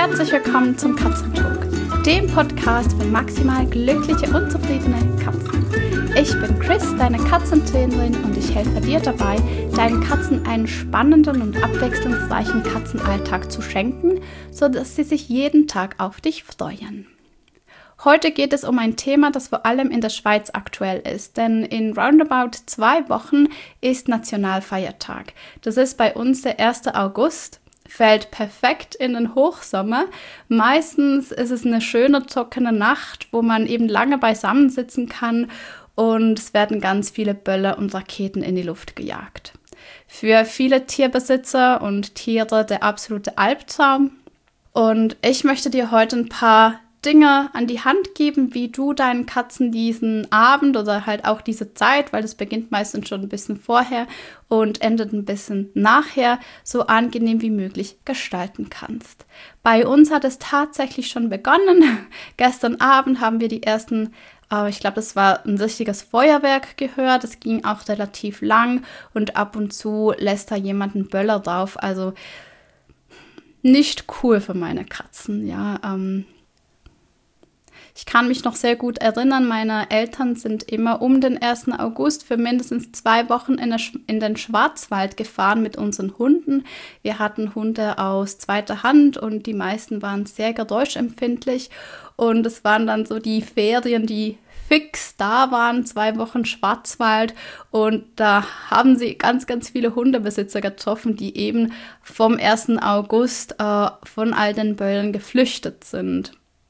Herzlich willkommen zum Katzentalk, dem Podcast für maximal glückliche und zufriedene Katzen. Ich bin Chris, deine Katzentrainerin, und ich helfe dir dabei, deinen Katzen einen spannenden und abwechslungsreichen Katzenalltag zu schenken, sodass sie sich jeden Tag auf dich freuen. Heute geht es um ein Thema, das vor allem in der Schweiz aktuell ist, denn in roundabout 2 Wochen ist Nationalfeiertag. Das ist bei uns der 1. August. Fällt perfekt in den Hochsommer. Meistens ist es eine schöne, trockene Nacht, wo man eben lange beisammen sitzen kann und es werden ganz viele Böller und Raketen in die Luft gejagt. Für viele Tierbesitzer und Tiere der absolute Albtraum. Und ich möchte dir heute ein paar Dinge an die Hand geben, wie du deinen Katzen diesen Abend oder halt auch diese Zeit, weil es beginnt meistens schon ein bisschen vorher und endet ein bisschen nachher, so angenehm wie möglich gestalten kannst. Bei uns hat es tatsächlich schon begonnen. Gestern Abend haben wir die ersten, ich glaube, das war ein richtiges Feuerwerk gehört. Es ging auch relativ lang und ab und zu lässt da jemand einen Böller drauf. Also nicht cool für meine Katzen, ja. Ich kann mich noch sehr gut erinnern, meine Eltern sind immer um den 1. August für mindestens 2 Wochen in den Schwarzwald gefahren mit unseren Hunden. Wir hatten Hunde aus zweiter Hand und die meisten waren sehr geräuschempfindlich. Und es waren dann so die Ferien, die fix da waren, 2 Wochen Schwarzwald. Und da haben sie ganz, ganz viele Hundebesitzer getroffen, die eben vom 1. August von all den Böllen geflüchtet sind.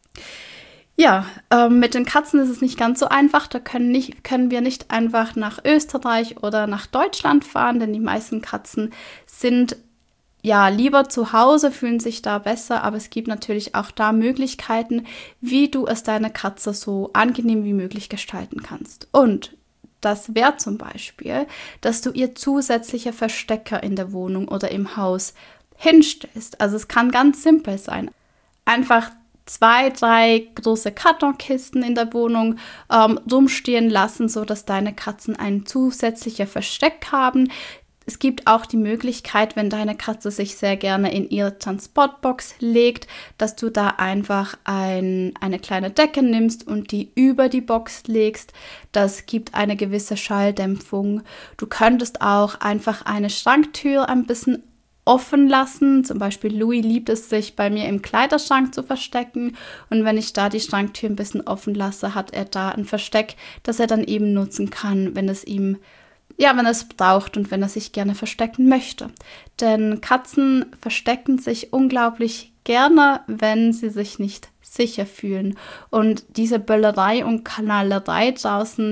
Ja, mit den Katzen ist es nicht ganz so einfach. Da können wir nicht einfach nach Österreich oder nach Deutschland fahren, denn die meisten Katzen sind ja lieber zu Hause, fühlen sich da besser. Aber es gibt natürlich auch da Möglichkeiten, wie du es deiner Katze so angenehm wie möglich gestalten kannst. Und das wäre zum Beispiel, dass du ihr zusätzliche Verstecker in der Wohnung oder im Haus hinstellst. Also es kann ganz simpel sein. Einfach 2, 3 große Kartonkisten in der Wohnung rumstehen lassen, sodass deine Katzen ein zusätzliches Versteck haben. Es gibt auch die Möglichkeit, wenn deine Katze sich sehr gerne in ihre Transportbox legt, dass du da einfach eine kleine Decke nimmst und die über die Box legst. Das gibt eine gewisse Schalldämpfung. Du könntest auch einfach eine Schranktür ein bisschen offen lassen. Zum Beispiel Louis liebt es, sich bei mir im Kleiderschrank zu verstecken. Und wenn ich da die Schranktür ein bisschen offen lasse, hat er da ein Versteck, das er dann eben nutzen kann, wenn es braucht und wenn er sich gerne verstecken möchte. Denn Katzen verstecken sich unglaublich gerne, wenn sie sich nicht sicher fühlen. Und diese Böllerei und Knallerei draußen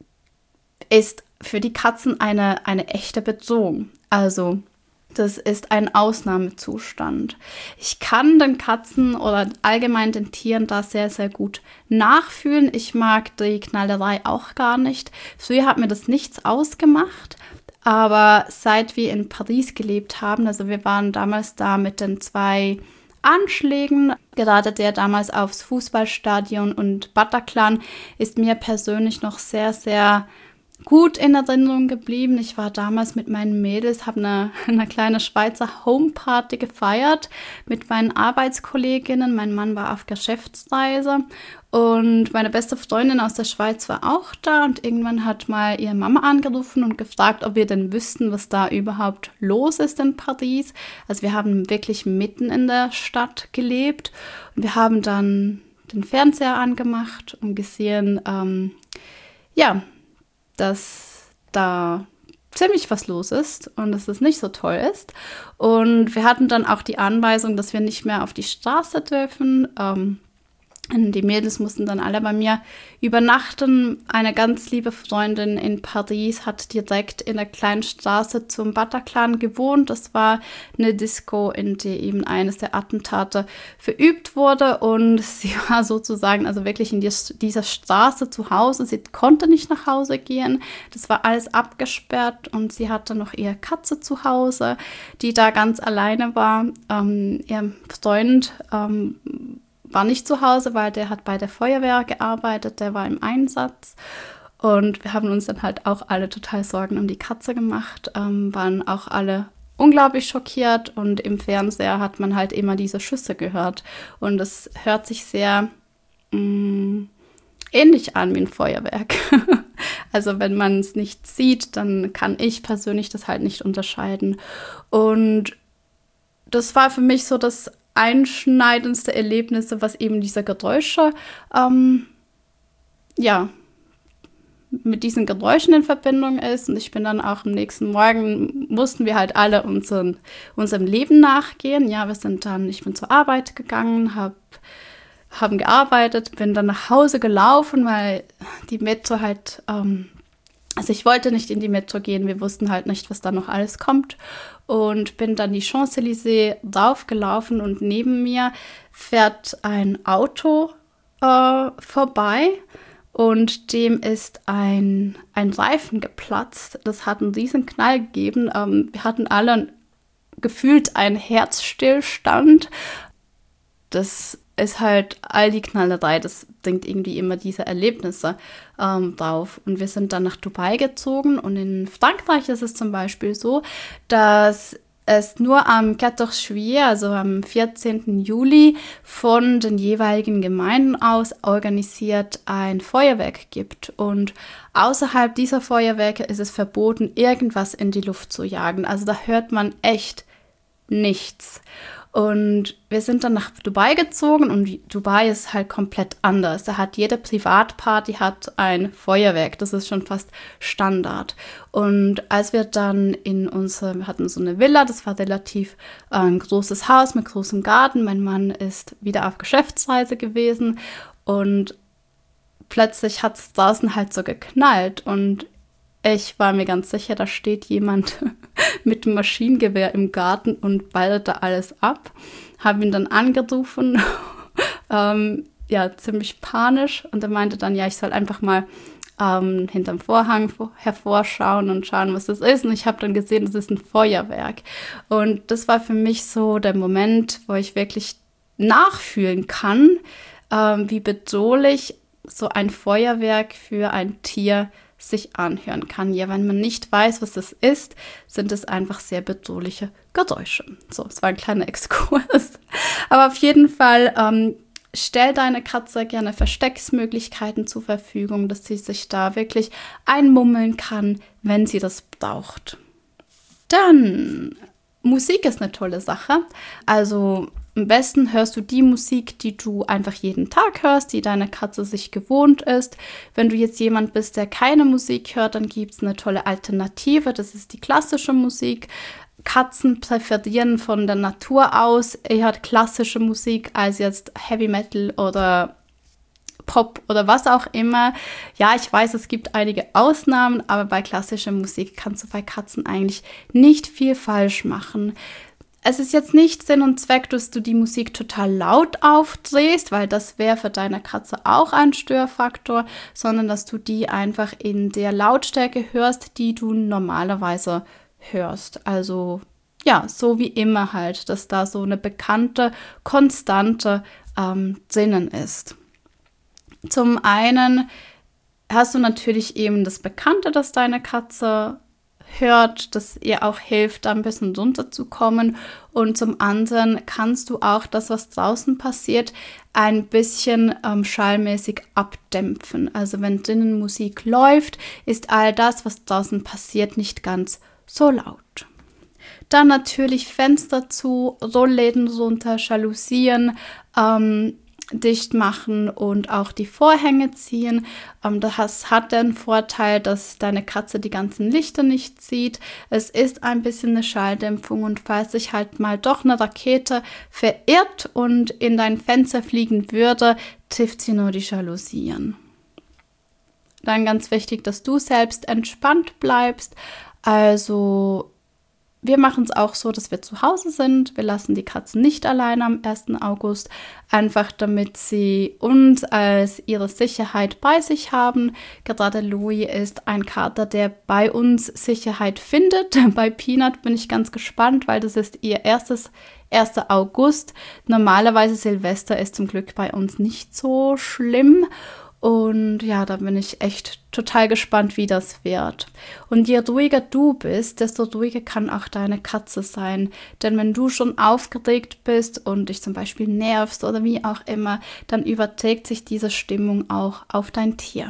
ist für die Katzen eine echte Bedrohung. Also das ist ein Ausnahmezustand. Ich kann den Katzen oder allgemein den Tieren da sehr, sehr gut nachfühlen. Ich mag die Knallerei auch gar nicht. Früher hat mir das nichts ausgemacht, aber seit wir in Paris gelebt haben, also wir waren damals da mit den 2 Anschlägen, gerade der damals aufs Fußballstadion und Bataclan, ist mir persönlich noch sehr, sehr gut in Erinnerung geblieben. Ich war damals mit meinen Mädels, habe eine kleine Schweizer Homeparty gefeiert mit meinen Arbeitskolleginnen. Mein Mann war auf Geschäftsreise und meine beste Freundin aus der Schweiz war auch da. Und irgendwann hat mal ihre Mama angerufen und gefragt, ob wir denn wüssten, was da überhaupt los ist in Paris. Also wir haben wirklich mitten in der Stadt gelebt und wir haben dann den Fernseher angemacht und gesehen, dass da ziemlich was los ist und dass es nicht so toll ist. Und wir hatten dann auch die Anweisung, dass wir nicht mehr auf die Straße dürfen. Die Mädels mussten dann alle bei mir übernachten. Eine ganz liebe Freundin in Paris hat direkt in der kleinen Straße zum Bataclan gewohnt. Das war eine Disco, in der eben eines der Attentate verübt wurde. Und sie war sozusagen also wirklich in dieser Straße zu Hause. Sie konnte nicht nach Hause gehen. Das war alles abgesperrt und sie hatte noch ihre Katze zu Hause, die da ganz alleine war. Ihr Freund war nicht zu Hause, weil der hat bei der Feuerwehr gearbeitet, der war im Einsatz. Und wir haben uns dann halt auch alle total Sorgen um die Katze gemacht, waren auch alle unglaublich schockiert und im Fernseher hat man halt immer diese Schüsse gehört und es hört sich sehr ähnlich an wie ein Feuerwerk. Also wenn man es nicht sieht, dann kann ich persönlich das halt nicht unterscheiden. Und das war für mich so das einschneidendste Erlebnis, was eben diese Geräusche, mit diesen Geräuschen in Verbindung ist. Und ich bin dann auch am nächsten Morgen, mussten wir halt alle unserem Leben nachgehen. Ja, ich bin zur Arbeit gegangen, haben gearbeitet, bin dann nach Hause gelaufen, weil die Metro halt, also ich wollte nicht in die Metro gehen, wir wussten halt nicht, was da noch alles kommt und bin dann die Champs-Élysées raufgelaufen und neben mir fährt ein Auto vorbei und dem ist ein Reifen geplatzt. Das hat einen riesen Knall gegeben. Wir hatten alle gefühlt einen Herzstillstand. Das ist halt all die Knallerei, das bringt irgendwie immer diese Erlebnisse drauf. Und wir sind dann nach Dubai gezogen und in Frankreich ist es zum Beispiel so, dass es nur am 14 Juillet, also am 14. Juli, von den jeweiligen Gemeinden aus organisiert ein Feuerwerk gibt. Und außerhalb dieser Feuerwerke ist es verboten, irgendwas in die Luft zu jagen. Also da hört man echt nichts. Und wir sind dann nach Dubai gezogen und Dubai ist halt komplett anders. Da hat jede Privatparty ein Feuerwerk. Das ist schon fast Standard. Und als wir dann wir hatten so eine Villa, das war relativ ein großes Haus mit großem Garten. Mein Mann ist wieder auf Geschäftsreise gewesen und plötzlich hat es draußen halt so geknallt und ich war mir ganz sicher, da steht jemand mit dem Maschinengewehr im Garten und ballert da alles ab. Habe ihn dann angerufen, ziemlich panisch. Und er meinte dann, ja, ich soll einfach mal hinterm Vorhang hervorschauen und schauen, was das ist. Und ich habe dann gesehen, das ist ein Feuerwerk. Und das war für mich so der Moment, wo ich wirklich nachfühlen kann, wie bedrohlich so ein Feuerwerk für ein Tier sich anhören kann. Ja, wenn man nicht weiß, was das ist, sind es einfach sehr bedrohliche Geräusche. So, es war ein kleiner Exkurs. Aber auf jeden Fall stell deine Katze gerne Verstecksmöglichkeiten zur Verfügung, dass sie sich da wirklich einmummeln kann, wenn sie das braucht. Dann, Musik ist eine tolle Sache. Also am besten hörst du die Musik, die du einfach jeden Tag hörst, die deine Katze sich gewohnt ist. Wenn du jetzt jemand bist, der keine Musik hört, dann gibt es eine tolle Alternative. Das ist die klassische Musik. Katzen präferieren von der Natur aus eher klassische Musik als jetzt Heavy Metal oder Pop oder was auch immer. Ja, ich weiß, es gibt einige Ausnahmen, aber bei klassischer Musik kannst du bei Katzen eigentlich nicht viel falsch machen. Es ist jetzt nicht Sinn und Zweck, dass du die Musik total laut aufdrehst, weil das wäre für deine Katze auch ein Störfaktor, sondern dass du die einfach in der Lautstärke hörst, die du normalerweise hörst. Also ja, so wie immer halt, dass da so eine bekannte Konstante drinnen ist. Zum einen hast du natürlich eben das Bekannte, dass deine Katze hört, das ihr auch hilft, da ein bisschen runterzukommen. Und zum anderen kannst du auch das, was draußen passiert, ein bisschen schallmäßig abdämpfen. Also wenn drinnen Musik läuft, ist all das, was draußen passiert, nicht ganz so laut. Dann natürlich Fenster zu, Rollläden runter, Jalousien dicht machen und auch die Vorhänge ziehen. Das hat den Vorteil, dass deine Katze die ganzen Lichter nicht sieht. Es ist ein bisschen eine Schalldämpfung und falls sich halt mal doch eine Rakete verirrt und in dein Fenster fliegen würde, trifft sie nur die Jalousien. Dann ganz wichtig, dass du selbst entspannt bleibst. Also wir machen es auch so, dass wir zu Hause sind. Wir lassen die Katzen nicht alleine am 1. August, einfach damit sie uns als ihre Sicherheit bei sich haben. Gerade Louis ist ein Kater, der bei uns Sicherheit findet. Bei Peanut bin ich ganz gespannt, weil das ist ihr 1. August. Normalerweise Silvester ist zum Glück bei uns nicht so schlimm. Und ja, da bin ich echt total gespannt, wie das wird. Und je ruhiger du bist, desto ruhiger kann auch deine Katze sein. Denn wenn du schon aufgeregt bist und dich zum Beispiel nervst oder wie auch immer, dann überträgt sich diese Stimmung auch auf dein Tier.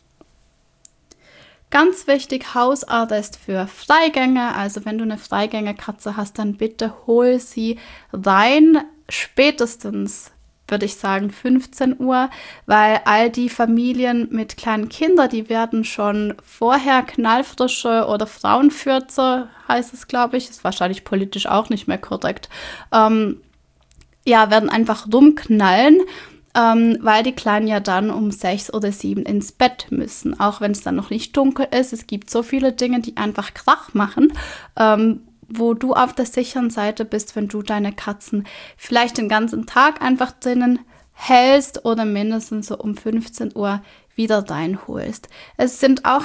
Ganz wichtig, Hausarrest für Freigänger. Also wenn du eine Freigängerkatze hast, dann bitte hol sie rein, spätestens würde ich sagen 15 Uhr, weil all die Familien mit kleinen Kindern, die werden schon vorher Knallfrische oder Frauenfürze, heißt es, glaube ich, ist wahrscheinlich politisch auch nicht mehr korrekt, werden einfach rumknallen, weil die Kleinen ja dann um 6 oder 7 ins Bett müssen, auch wenn es dann noch nicht dunkel ist. Es gibt so viele Dinge, die einfach Krach machen, wo du auf der sicheren Seite bist, wenn du deine Katzen vielleicht den ganzen Tag einfach drinnen hältst oder mindestens so um 15 Uhr wieder reinholst. Es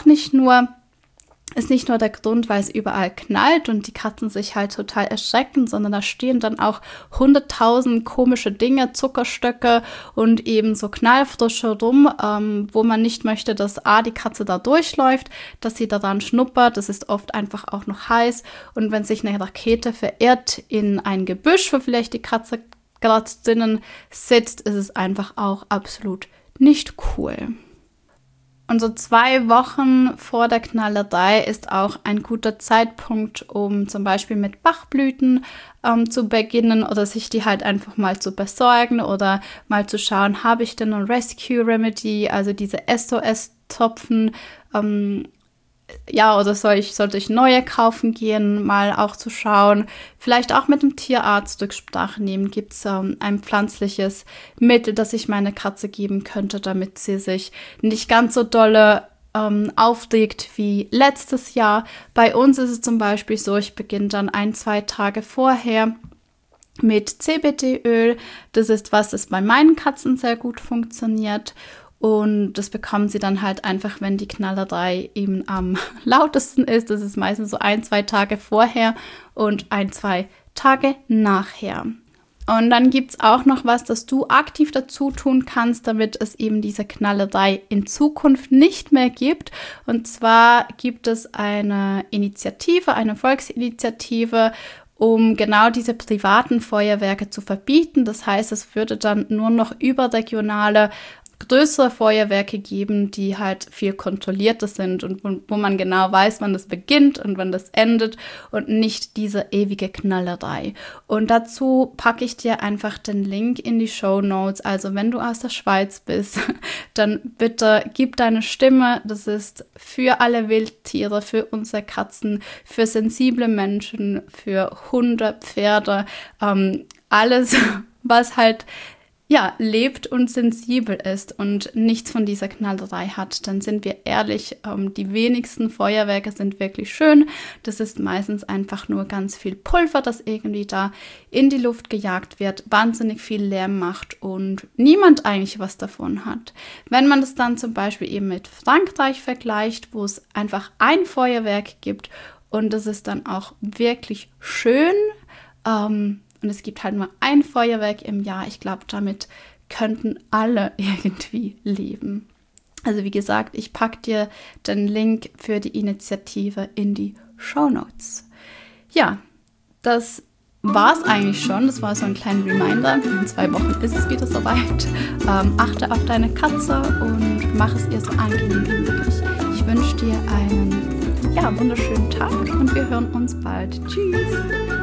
ist nicht nur der Grund, weil es überall knallt und die Katzen sich halt total erschrecken, sondern da stehen dann auch 100.000 komische Dinge, Zuckerstöcke und eben so Knallfrische rum, wo man nicht möchte, dass die Katze da durchläuft, dass sie daran schnuppert. Das ist oft einfach auch noch heiß. Und wenn sich eine Rakete verirrt in ein Gebüsch, wo vielleicht die Katze gerade drinnen sitzt, ist es einfach auch absolut nicht cool. Und so 2 Wochen vor der Knallerei ist auch ein guter Zeitpunkt, um zum Beispiel mit Bachblüten zu beginnen oder sich die halt einfach mal zu besorgen oder mal zu schauen, habe ich denn ein Rescue Remedy, also diese SOS-Tropfen, oder sollte ich neue kaufen gehen, mal auch zu schauen. Vielleicht auch mit dem Tierarzt Rücksprache nehmen. Gibt es ein pflanzliches Mittel, das ich meiner Katze geben könnte, damit sie sich nicht ganz so dolle aufregt wie letztes Jahr. Bei uns ist es zum Beispiel so, ich beginne dann 1-2 Tage vorher mit CBD-Öl. Das ist was, das bei meinen Katzen sehr gut funktioniert. Und das bekommen sie dann halt einfach, wenn die Knallerei eben am lautesten ist. Das ist meistens so 1-2 Tage vorher und 1-2 Tage nachher. Und dann gibt es auch noch was, das du aktiv dazu tun kannst, damit es eben diese Knallerei in Zukunft nicht mehr gibt. Und zwar gibt es eine Initiative, eine Volksinitiative, um genau diese privaten Feuerwerke zu verbieten. Das heißt, es würde dann nur noch überregionale größere Feuerwerke geben, die halt viel kontrollierter sind und wo man genau weiß, wann das beginnt und wann das endet und nicht diese ewige Knallerei. Und dazu packe ich dir einfach den Link in die Shownotes. Also wenn du aus der Schweiz bist, dann bitte gib deine Stimme. Das ist für alle Wildtiere, für unsere Katzen, für sensible Menschen, für Hunde, Pferde, alles, was halt lebt und sensibel ist und nichts von dieser Knallerei hat, dann sind wir ehrlich, die wenigsten Feuerwerke sind wirklich schön. Das ist meistens einfach nur ganz viel Pulver, das irgendwie da in die Luft gejagt wird, wahnsinnig viel Lärm macht und niemand eigentlich was davon hat. Wenn man das dann zum Beispiel eben mit Frankreich vergleicht, wo es einfach ein Feuerwerk gibt und das ist dann auch wirklich schön, und es gibt halt nur ein Feuerwerk im Jahr. Ich glaube, damit könnten alle irgendwie leben. Also wie gesagt, ich packe dir den Link für die Initiative in die Shownotes. Ja, das war es eigentlich schon. Das war so ein kleiner Reminder. In 2 Wochen ist es wieder soweit. Achte auf deine Katze und mach es ihr so angenehm wie möglich. Ich wünsche dir einen wunderschönen Tag und wir hören uns bald. Tschüss!